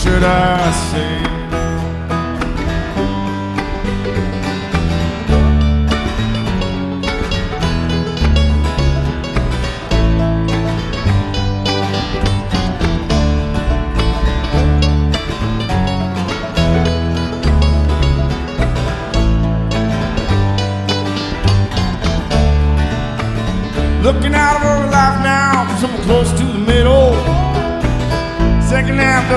should I say? Looking out over life now, somewhere close to the middle. Second half.